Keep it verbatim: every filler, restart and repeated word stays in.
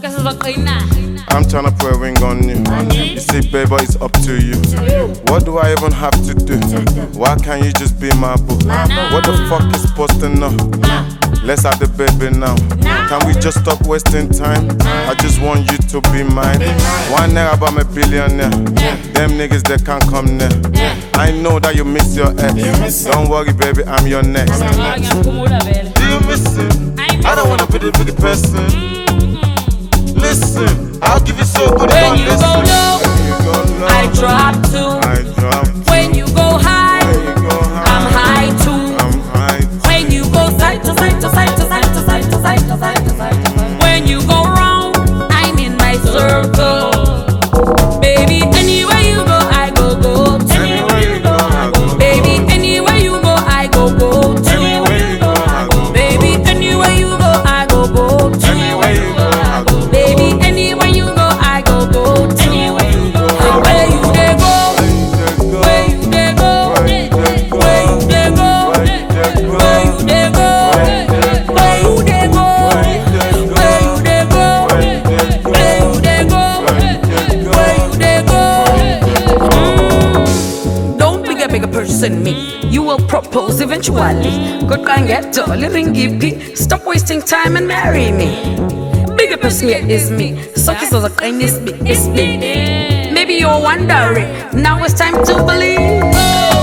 I'm tryna put a ring on you. You see, baby, it's up to you. What do I even have to do? Why can't you just be my boo? What the fuck is supposed to know? Let's have the baby now. Can we just stop wasting time? I just want you to be mine. One naira about my billionaire. Them niggas they can't come near. I know that you miss your ex. Don't worry, baby, I'm your next. Do you miss it? I don't wanna be the big person. Listen, I'll give you so good. When you go low, I drop too. I drop too. When you go high, I'm high too. I'm high too. When you go side to side to side to side to side to side to side to side. When you go round, I'm in my circle. Baby, anywhere you go, I go go. Anywhere you go, I go. Baby, anywhere you go, I go go. Anywhere you go, I go. Baby, anywhere you go, I go go. Anywhere you go, I go. Baby, anywhere you go, I go go. Anywhere you go, where you dey go, where you dey go, where you dey go, where you dey go, where you dey go, where you dey go, where you dey go, where you dey go. Mm. Don't be a bigger person, me. You will propose eventually. Good guy and get dolly ringy p. Stop wasting time and marry me. Bigger person here is me. Suck is a kindness, it's me. Maybe you're wondering. Now it's time to believe.